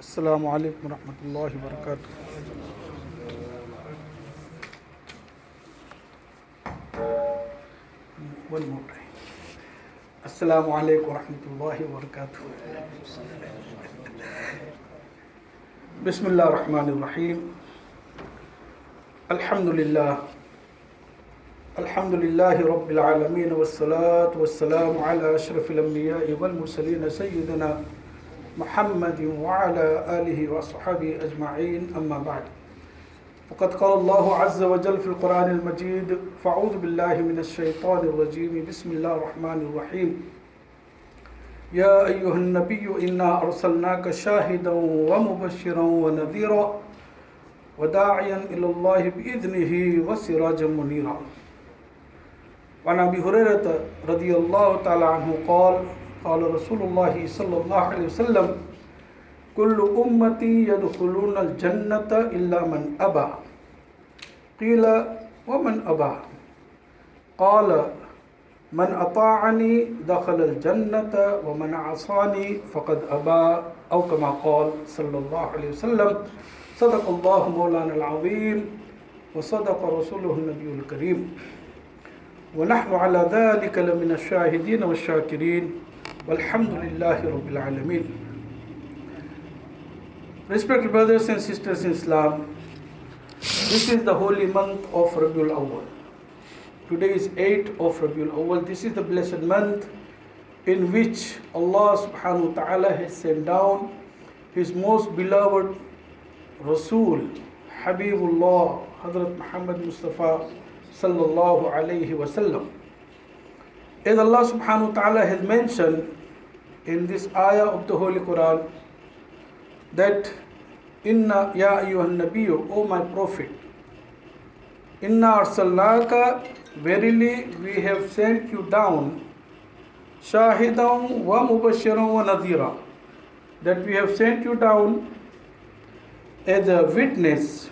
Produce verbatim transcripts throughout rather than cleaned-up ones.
Assalamu alaikum warahmatullahi wabarakatuh. One more time. Assalamu alaikum warahmatullahi wabarakatuh. Bismillah ar-Rahman ar-Rahim. Alhamdulillah. Alhamdulillahi Rabbil Alameen wa salatu wa salamu ala ashrafil anbiya'i wal mursaleen sayyidina Muhammadin wa ala alihi wa ashabihi ajma'in amma ba'd. فقد قال الله عز وجل في القرآن المجيد فأعوذ بالله من الشيطان الرجيم بسم الله الرحمن الرحيم يا أيها النبي إنا أرسلناك شاهدا ومبشرا ونذيرا وداعيا إلى الله بإذنه وسراجا منيرا. وعن أبي هريرة رضي الله تعالى عنه قال قال رسول الله صلى الله عليه وسلم كل أمتي يدخلون الجنة إلا من أبى. قيل ومن أبى؟ قال من أطاعني دخل الجنة ومن عصاني فقد أبى أو كما قال صلى الله عليه وسلم. صدق الله مولانا العظيم وصدق رسوله النبي الكريم ونحن على ذلك لمن الشاهدين والشاكرين والحمد لله رب العالمين. Respected brothers and sisters in Islam, this is the holy month of Rabiul Awwal. Today is eighth of Rabiul Awwal. This is the blessed month in which Allah subhanahu wa ta'ala has sent down His most beloved Rasul, Habibullah, Hazrat Muhammad Mustafa sallallahu alayhi wa sallam. As Allah subhanahu wa ta'ala has mentioned in this ayah of the Holy Quran, that inna ya ayyuhan nabiyyu, O my prophet, inna arsalnaka, verily we have sent you down, shahidan wa mubashiran wa nadhira, that we have sent you down as a witness,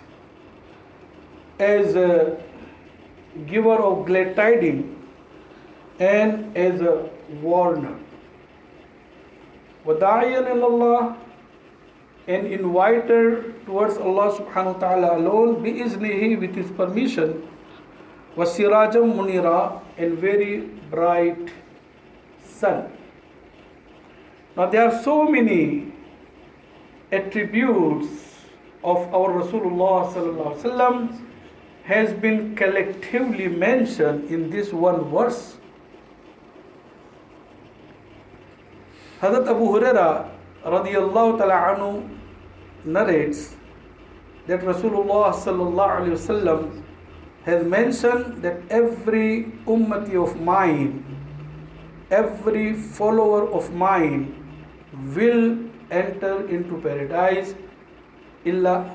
as a giver of glad tidings, and as a warner. Wada'iyan ilallah, and inviter towards Allah subhanahu wa ta'ala alone, bi-iznihi, with His permission, wasirajam munira, and very bright sun. Now there are so many attributes of our Rasulullah sallallahu alaihi wasallam has been collectively mentioned in this one verse. Hazrat Abu Hurairah radiyallahu ta'ala anhu narrates that Rasulullah sallallahu alaihi wasallam has mentioned that every ummati of mine, every follower of mine will enter into paradise illa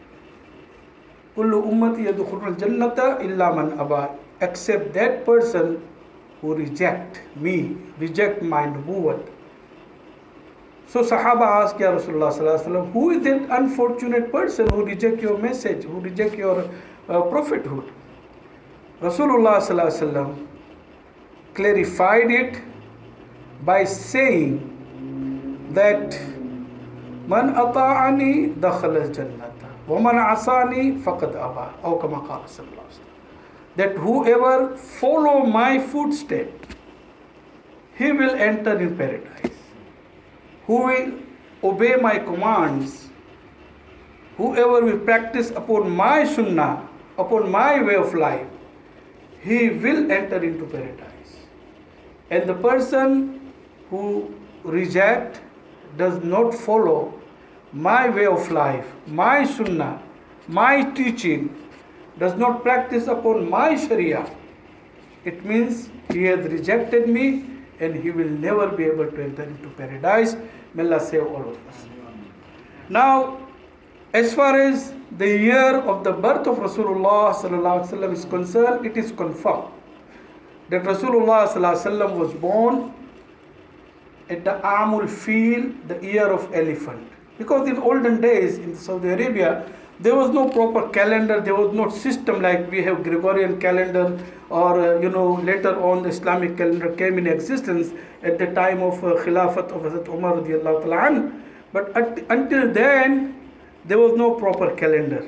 kullu ummati yadkhulul jannata illa man aba, except that person who reject me, reject my nubuwwat. So Sahaba asked, Ya Rasulullah sallallahu alaihi wasallam, who is that unfortunate person who reject your message, who reject your uh, prophethood? Rasulullah sallallahu alaihi wasallam clarified it by saying that man ata'ani dakhala al-jannata wa man asani faqad aba, aw kama qala sallallahu alaihi wasallam, that whoever follow my footsteps, he will enter in paradise. Who will obey my commands, whoever will practice upon my sunnah, upon my way of life, he will enter into paradise. And the person who reject, does not follow my way of life, my sunnah, my teaching, does not practice upon my sharia, it means he has rejected me and he will never be able to enter into paradise. May Allah save all of us. Now, as far as the year of the birth of Rasulullah sallallahu alaihi wasallam is concerned, it is confirmed that Rasulullah sallallahu alaihi wasallam was born at the Amul Fil, the year of elephant. Because in olden days in Saudi Arabia, there was no proper calendar, there was no system like we have Gregorian calendar, or uh, you know later on the Islamic calendar came in existence at the time of uh, Khilafat of Hazrat Umar radiallahu ta'ala an. But at, until then, there was no proper calendar.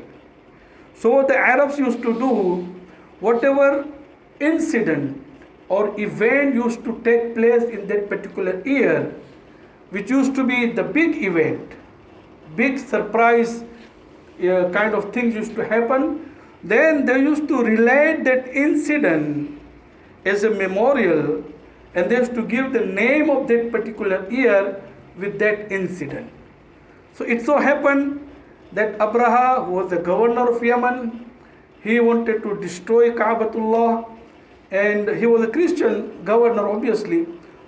So the Arabs used to do whatever incident or event used to take place in that particular year, which used to be the big event, big surprise uh, kind of things used to happen. Then they used to relate that incident as a memorial, and they used to give the name of that particular year with that incident. So it so happened that Abraha, who was the governor of Yemen, he wanted to destroy Ka'batullah, and he was a Christian governor, obviously.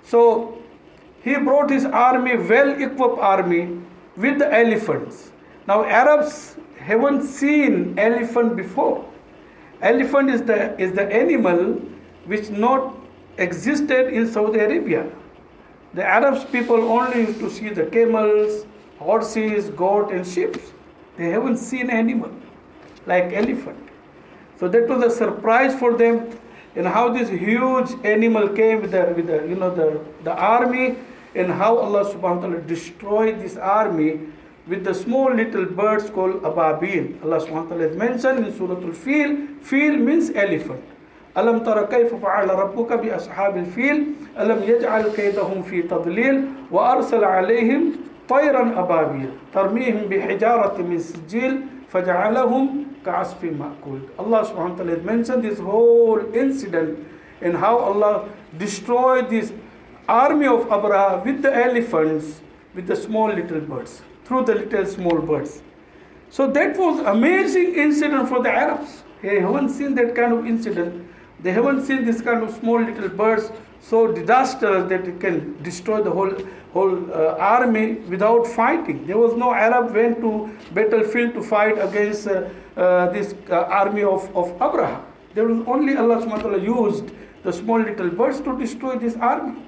So he brought his army, well-equipped army, with the elephants. Now Arabs haven't seen elephant before. Elephant is the is the animal which not existed in Saudi Arabia. The Arabs people only used to see the camels, horses, goat, and sheep. They haven't seen animal like elephant. So that was a surprise for them, and how this huge animal came with the with the you know the, the army, and how Allah subhanahu wa ta'ala destroyed this army with the small little birds called ababil. Allah subhanahu wa ta'ala has mentioned in Surah Al-Fil. Fil means elephant. Alam tara kayfa fa'ala rabbuka bi ashabil fil alam yaj'al kaydahum fi tadlil wa arsala alayhim طيرا أبابيل ترميهم بحجارة من سجيل فجعلهم كعصف مأكول. Allah subhanahu wa ta'ala has mentioned this whole incident and how Allah destroyed this army of Abraha with the elephants, with the small little birds, through the little small birds. So that was amazing incident for the Arabs. They haven't seen that kind of incident. They haven't seen this kind of small little birds so disastrous that it can destroy the whole whole uh, army without fighting. There was no Arab went to battlefield to fight against uh, uh, this uh, army of, of Abraham. There was only Allah subhanahu wa ta'ala used the small little birds to destroy this army.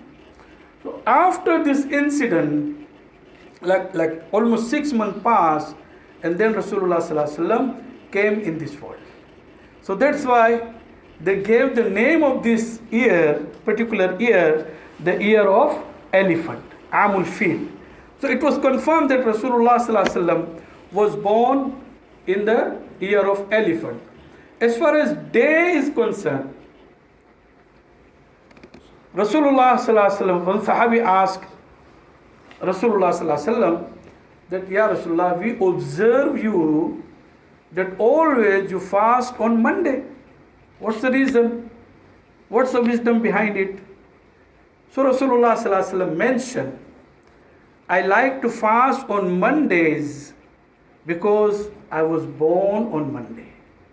So after this incident, like, like almost six months passed, and then Rasulullah sallallahu alaihi wasallam came in this world. So that's why they gave the name of this year, particular year, the year of elephant, Amul Fil. So it was confirmed that Rasulullah sallallahu alaihi wasallam was born in the year of elephant. As far as day is concerned, Rasulullah sallallahu alaihi wasallam, one Sahabi asked Rasulullah sallallahu alaihi wasallam that, Ya Rasulullah, we observe you that always you fast on Monday. What's the reason? What's the wisdom behind it? So Rasulullah sallallahu alaihi wasallam mentioned, I like to fast on Mondays because I was born on Monday.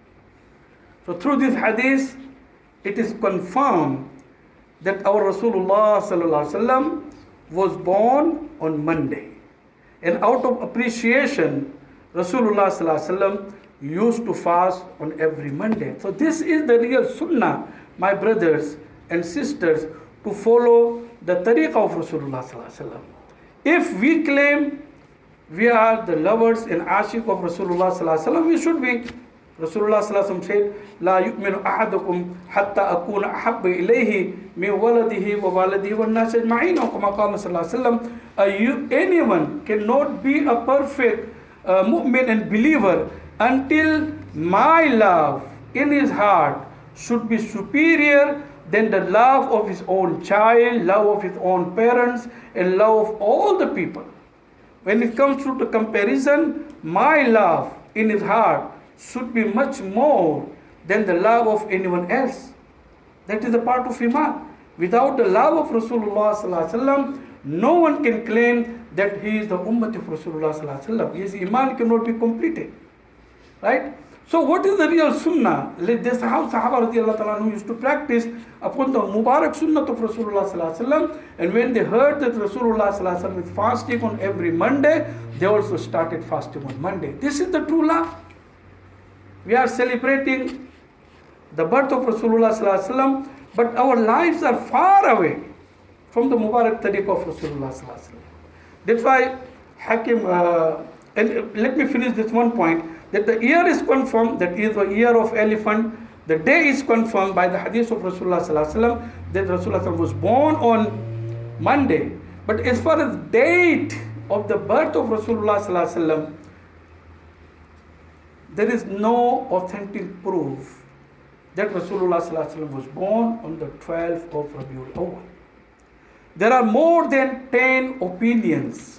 So through this hadith, it is confirmed that our Rasulullah sallallahu alaihi wasallam was born on Monday. And out of appreciation, Rasulullah sallallahu alaihi wasallam used to fast on every Monday. So this is the real sunnah, my brothers and sisters, to follow the tariqah of Rasulullah sallallahu alaihi wasallam. If we claim we are the lovers and ashiq of Rasulullah sallallahu alaihi wasallam, we should be. Rasulullah sallallahu alaihi wasallam said, "La yu'minu ahadukum hatta akuna ahabba ilayhi min waladihi wa waladihi wan nas ajma'in." Or kama qala sallallahu alaihi wasallam, anyone cannot be a perfect uh, mu'min and believer until my love in his heart should be superior than the love of his own child, love of his own parents, and love of all the people. When it comes to the comparison, my love in his heart should be much more than the love of anyone else. That is a part of Iman. Without the love of Rasulullah sallallahu alaihi wasallam, no one can claim that he is the ummah of Rasulullah sallallahu alaihi wasallam. His Iman cannot be completed. Right? So what is the real sunnah? This is how Sahaba radiallahu ta'ala used to practice upon the Mubarak sunnah of Rasulullah sallallahu alaihi wasallam. And when they heard that Rasulullah sallallahu alaihi wasallam is fasting on every Monday, they also started fasting on Monday. This is the true love. We are celebrating the birth of Rasulullah sallallahu alaihi wasallam, but our lives are far away from the Mubarak tariqah of Rasulullah sallallahu alaihi wasallam. That's why Hakim, uh, and let me finish this one point, that the year is confirmed, that is the year of elephant. The day is confirmed by the hadith of Rasulullah sallallahu alaihi wasallam that Rasulullah was born on Monday. But as far as date of the birth of Rasulullah sallallahu alaihi wasallam, there is no authentic proof that Rasulullah sallallahu alaihi wasallam was born on the twelfth of Rabiul Awwal. There are more than ten opinions.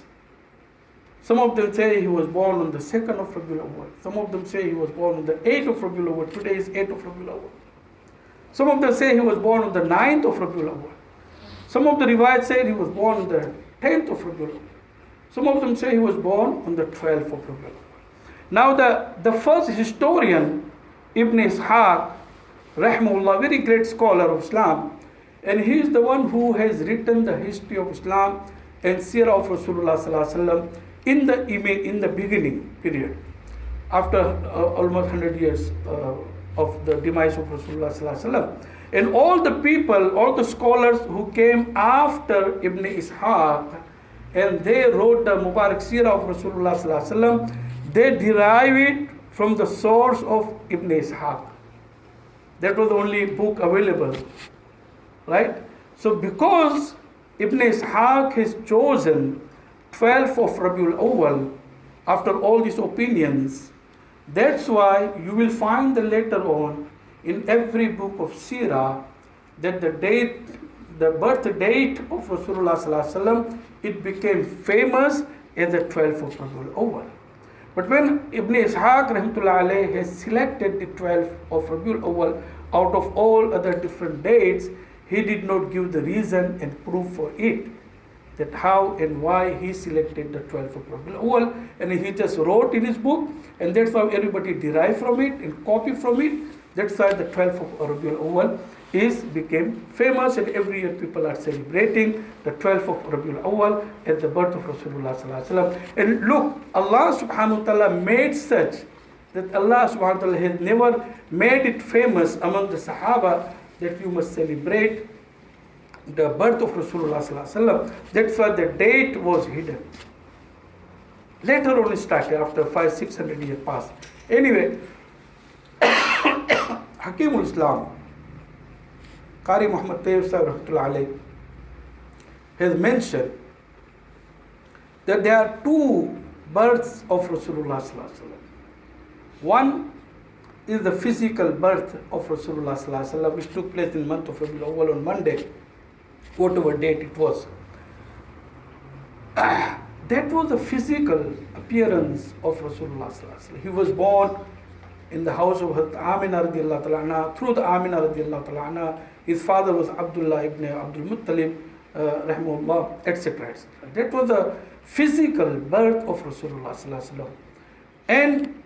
Some of them say he was born on the second of Rabiul Awwal. Some of them say he was born on the eighth of Rabiul Awwal. Today is eighth of Rabiul Awwal. Some of them say he was born on the ninth of Rabiul Awwal. Some of the riwayat say he was born on the tenth of Rabiul Awwal. Some of them say he was born on the twelfth of Rabiul Awwal. Now the, the first historian, Ibn Ishaq, rahimahullah, very great scholar of Islam, and he is the one who has written the history of Islam and seerah of Rasulullah sallallahu alaihi wasallam in the in the beginning period, after uh, almost one hundred years uh, of the demise of Rasulullah sallallahu alaihi wasallam. And all the people, all the scholars who came after Ibn Ishaq, and they wrote the Mubarak seerah of Rasulullah sallallahu alaihi wasallam, they derive it from the source of Ibn Ishaq. That was the only book available, right? So because Ibn Ishaq has chosen twelfth of Rabiul Awwal after all these opinions, that's why you will find the later on in every book of Sirah that the date, the birth date of Rasulullah sallallahu alaihi wasallam, it became famous as the twelfth of Rabiul Awwal. But when Ibn Ishaq rahmatullah alayhi has selected the twelfth of Rabiul Awwal out of all other different dates, he did not give the reason and proof for it, that how and why he selected the twelfth of Rabiul Awwal, and he just wrote in his book, and that's how everybody derived from it and copy from it. That's why the twelfth of Rabiul Awwal is became famous, and every year people are celebrating the twelfth of Rabiul Awwal as the birth of Rasulullah sallallahu alaihi wasallam. And look, Allah subhanahu wa ta'ala made such that Allah subhanahu wa ta'ala has never made it famous among the Sahaba that you must celebrate the birth of Rasulullah sallallahu alaihi wasallam. That's why the date was hidden. Later on it started after five, six hundred years passed. Anyway, Hakimul Islam, Qari Muhammad Tayyib Sahib rahmatullah alayhi, has mentioned that there are two births of Rasulullah sallallahu alaihi wasallam. One is the physical birth of Rasulullah sallallahu alaihi wasallam, which took place in the month of Rabiul Awwal on Monday, whatever date it was. Uh, that was the physical appearance of Rasulullah sallallahu alaihi wasallam. He was born in the house of Amina radiallahu ta'ala anha. Through the Amina radiallahu ta'ala anha, his father was Abdullah ibn Abdul Muttalib, uh, rahimahullah, et cetera, et cetera. That was the physical birth of Rasulullah sallallahu alaihi wasallam. And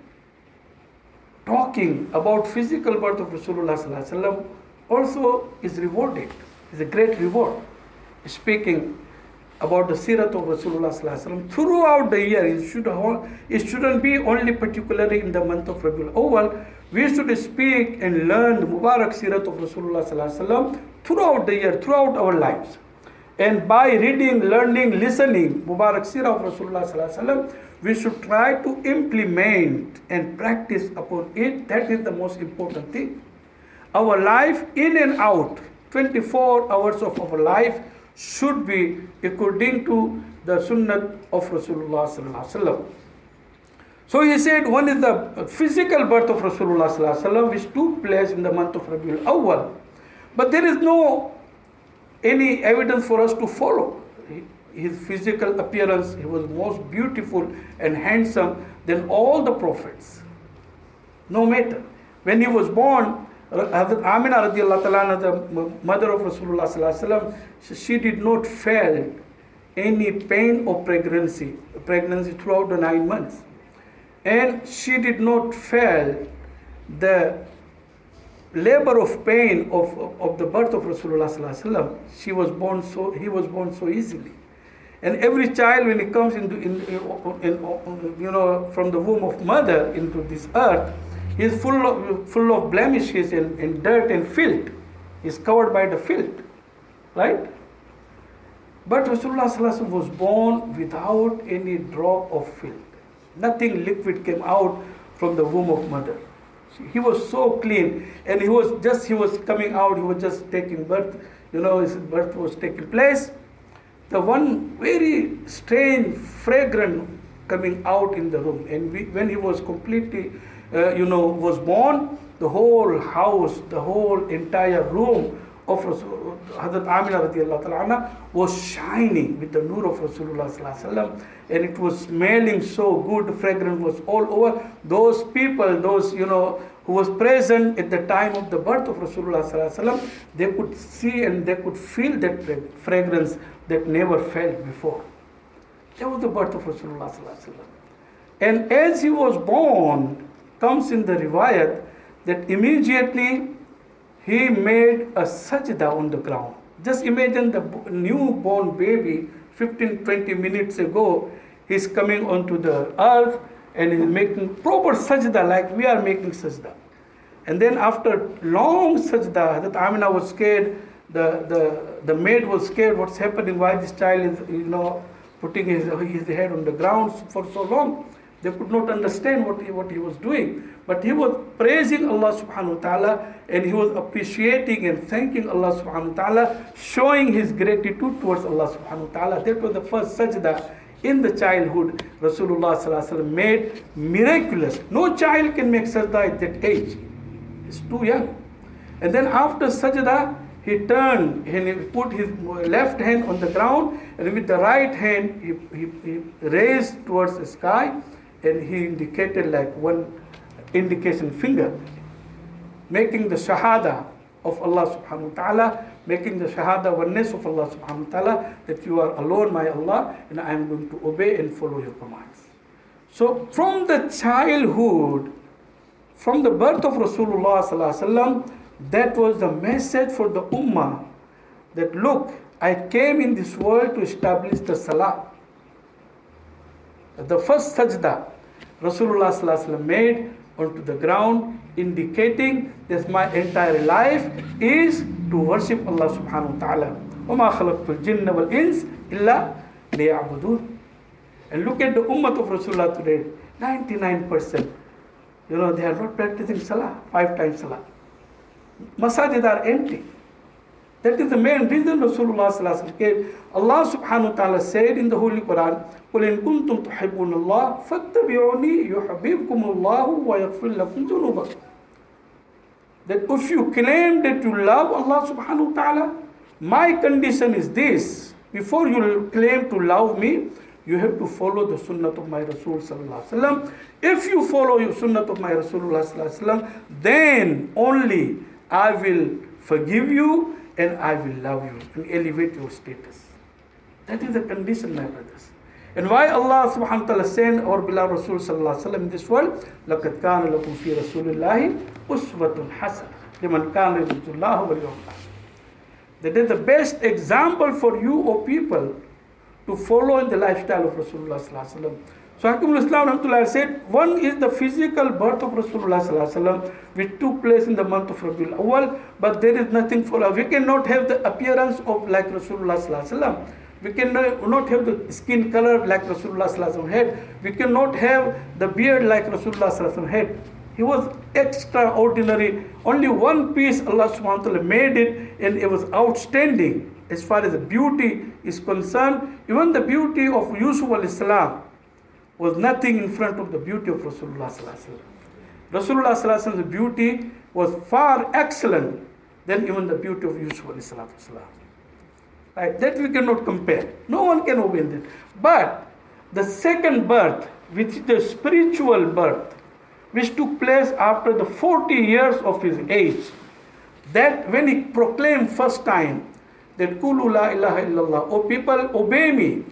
talking about physical birth of Rasulullah sallallahu alaihi wasallam also is rewarded. It's a great reward. Speaking about the sirat of Rasulullah sallallahu alaihi wasallam throughout the year, it should it shouldn't be only particularly in the month of Rabiul Awwal. We should speak and learn the Mubarak sirat of Rasulullah sallallahu alaihi wasallam throughout the year, throughout our lives. And by reading, learning, listening Mubarak sirah of Rasulullah sallallahu alaihi wasallam, we should try to implement and practice upon it. That is the most important thing. Our life in and out, twenty-four hours of our life should be according to the sunnah of Rasulullah sallallahu alaihi wasallam. So he said one is the physical birth of Rasulullah sallallahu alaihi wasallam, which took place in the month of Rabiul Awwal. But there is no any evidence for us to follow. His physical appearance, he was most beautiful and handsome than all the prophets. No matter. When he was born, Hazrat Amina radiallahu ta'ala, the mother of Rasulullah sallallahu alaihi wasallam, she did not feel any pain of pregnancy, pregnancy throughout the nine months. And she did not feel the labor of pain of, of the birth of Rasulullah sallallahu alaihi wasallam. She was born so, he was born so easily. And every child, when he comes into, in, in, in, you know, from the womb of mother into this earth, he is full of, full of blemishes and, and dirt and filth. He is covered by the filth, right? But Rasulullah sallallahu alaihi wasallam was born without any drop of filth. Nothing liquid came out from the womb of mother. He was so clean, and he was just, he was coming out, he was just taking birth, you know, his birth was taking place. the one very strange fragrance coming out in the room. And we, when he was completely, uh, you know, was born, the whole house, the whole entire room of Rasul, Hazrat Amina radiallahu ta'ala anha was shining with the nur of Rasulullah sallallahu alaihi wasallam, and it was smelling so good. The fragrance was all over. Those people, those, you know, who was present at the time of the birth of Rasulullah sallallahu alaihi wasallam, they could see and they could feel that fragrance that never felt before. That was the birth of Rasulullah sallallahu alaihi wasallam. And as he was born, comes in the riwayat that immediately he made a sajda on the ground. Just imagine the newborn baby, fifteen to twenty minutes ago, he's coming onto the earth and he's making proper sajda like we are making sajda. And then after long sajda, that Amina was scared, the, the, the maid was scared, what's happening, why this child is, you know, putting his, his head on the ground for so long. They could not understand what he, what he was doing. But he was praising Allah subhanahu wa ta'ala, and he was appreciating and thanking Allah subhanahu wa ta'ala, showing his gratitude towards Allah subhanahu wa ta'ala. That was the first sajda in the childhood Rasulullah sallallahu alaihi wasallam made miraculous. No child can make sajda at that age. It's too young. And then after sajda, he turned and he put his left hand on the ground, and with the right hand he, he, he raised towards the sky, and he indicated like one indication finger, making the shahada of Allah subhanahu wa ta'ala, making the shahada oneness of Allah subhanahu wa ta'ala, that you are alone, my Allah, and I am going to obey and follow your commands. So from the childhood, from the birth of Rasulullah sallallahu alaihi wasallam, that was the message for the ummah, that look, I came in this world to establish the salah. The first sajda Rasulullah sallallahu alaihi wasallam made onto the ground, indicating that my entire life is to worship Allah subhanahu wa ta'ala. وَمَا خَلَقْتُ الْجِنَّ وَالْإِنسِ إِلَّا لِيَعْبُدُونَ. And look at the ummah of Rasulullah today, ninety-nine percent. You know, they are not practicing salah, five times salah. Masajid are empty. That is the main reason Rasulullah sallallahu alaihi wasallam came. Allah subhanahu wa ta'ala said in the Holy Quran, قُلْ إِن كُنْتُمْ تُحِبُّونَ اللَّهَ فَاتَّبِعُونِي يُحْبِبْكُمُ اللَّهُ وَيَغْفِرْ لَكُمْ ذُنُوبَكُمْ. That if you claim that you love Allah subhanahu wa ta'ala, my condition is this. Before you claim to love me, you have to follow the sunnah of my Rasul sallallahu alaihi wasallam. If you follow the sunnah of my Rasulullah sallallahu alaihi wasallam, then only I will forgive you and I will love you and elevate your status. That is the condition, my brothers. And why Allah subhanahu wa ta'ala sent our beloved Rasul sallallahu alaihi wasallam in this world? لَقَدْ كَانَ لَكُمْ فِي رَسُولِ اللَّهِ أُسْوَةٌ حَسَنَةٌ لِمَنْ كَانَ يَرْجُو اللَّهَ وَالْيَوْمَ الْآخِرَ. That is the best example for you, O people, to follow in the lifestyle of Rasulullah sallallahu alaihi wasallam. So Hakimul Islam Rahmatullah said, one is the physical birth of Rasulullah sallallahu alaihi wasallam, which took place in the month of Rabiul Awwal, but there is nothing for us. We cannot have the appearance of like Rasulullah sallallahu alaihi wasallam. We cannot have the skin color like Rasulullah sallallahu alaihi wasallam had. We cannot have the beard like Rasulullah sallallahu alaihi wasallam had. He was extraordinary. Only one piece Allah subhanahu wa ta'ala made it, and it was outstanding as far as the beauty is concerned. Even the beauty of Yusuf al-Islam was nothing in front of the beauty of Rasulullah sallallahu alaihi wasallam. Rasulullah sallallahu alaihi wasallam's beauty was far excellent than even the beauty of Yusuf al-Islam. Right? That we cannot compare. No one can obey that. But the second birth, which is the spiritual birth, which took place after the forty years of his age, that when he proclaimed first time that Qulu la ilaha illallah, O people, obey me,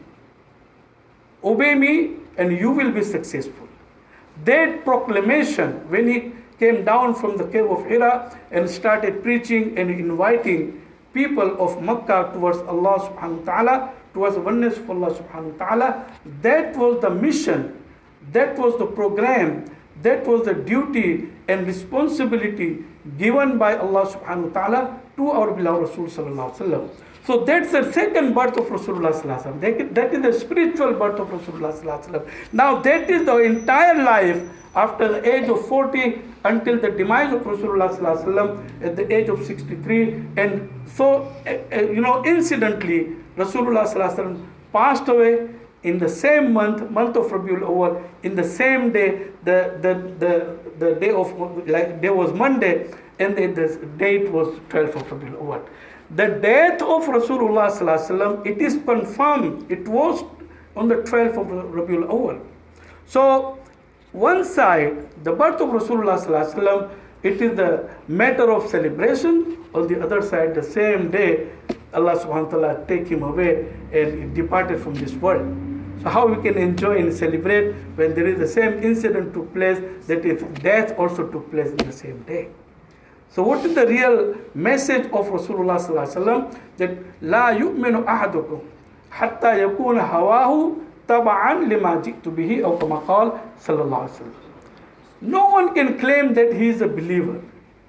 obey me, and you will be successful. That proclamation, when he came down from the cave of Hira and started preaching and inviting people of Makkah towards Allah subhanahu wa ta'ala, towards the oneness of Allah subhanahu wa ta'ala, that was the mission, that was the program, that was the duty and responsibility given by Allah subhanahu wa ta'ala to our beloved Rasul sallallahu alaihi wasallam. So that's the second birth of Rasulullah sallallahu alaihi wasallam. That is the spiritual birth of Rasulullah sallallahu alaihi wasallam. Now that is the entire life after the age of forty until the demise of Rasulullah sallallahu alaihi wasallam at the age of sixty-three. And so, uh, uh, you know, incidentally, Rasulullah sallallahu alaihi wasallam passed away in the same month, month of Rabiul Awwal, in the same day, the the the, the day of like day was Monday, and the, the date was twelfth of Rabiul Awwal. The death of Rasulullah sallallahu alaihi wasallam, it is confirmed, it was on the twelfth of Rabiul Awwal. So one side, the birth of Rasulullah sallallahu alaihi wasallam, it is the matter of celebration. On the other side, the same day, Allah subhanahu wa ta'ala take him away and he departed from this world. So how we can enjoy and celebrate when there is the same incident took place, that is death also took place in the same day. So what is the real message of Rasulullah sallallahu alaihi wasallam? That la yu'minu ahadukum hatta yakuna hawahu taba'an lima ji'tu bihi, aw kama qala sallallahu alaihi wasallam. No one can claim that he is a believer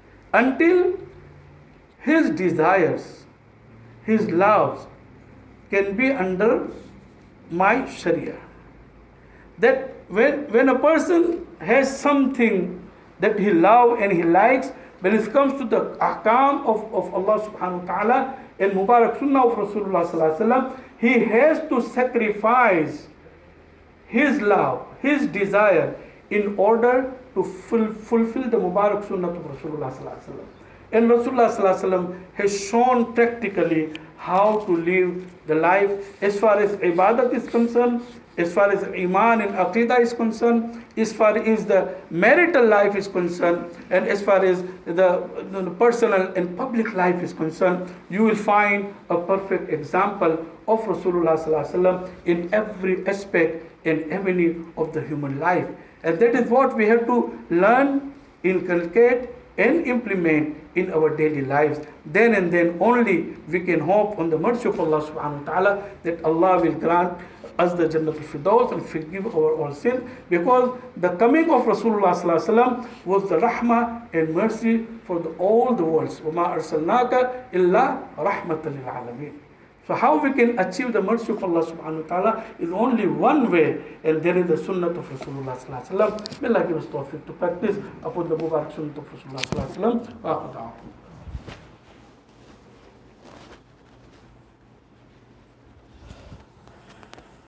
until his desires, his loves can be under my Sharia. That when, when a person has something that he loves and he likes, when it comes to the ahkam of, of Allah subhanahu wa ta'ala and Mubarak Sunnah of Rasulullah sallallahu alaihi wasallam, he has to sacrifice his love, his desire, in order to ful, fulfill the Mubarak Sunnah of Rasulullah sallallahu alaihi wasallam. And Rasulullah sallallahu alaihi wasallam has shown practically how to live the life as far as ibadat is concerned, as far as iman and aqidah is concerned, as far as the marital life is concerned, and as far as the, the personal and public life is concerned. You will find a perfect example of Rasulullah sallallahu alaihi wasallam in every aspect and avenue of the human life. And that is what we have to learn, inculcate, and implement in our daily lives. Then and then only we can hope on the mercy of Allah subhanahu wa ta'ala that Allah will grant us the Jannah al-Firdaus and forgive our all sins, because the coming of Rasulullah sallallahu alaihi wasallam was the rahmah and mercy for the, all the worlds. وَمَا أَرْسَلْنَاكَ إِلَّا رَحْمَةً لِلْعَالَمِينَ. So how we can achieve the mercy of Allah subhanahu wa ta'ala is only one way, and there is the sunnah of Rasulullah sallallahu alaihi wasallam. May Allah give us tawfiq to practice upon the Mubarak sunnah of Rasulullah sallallahu alaihi wasallam.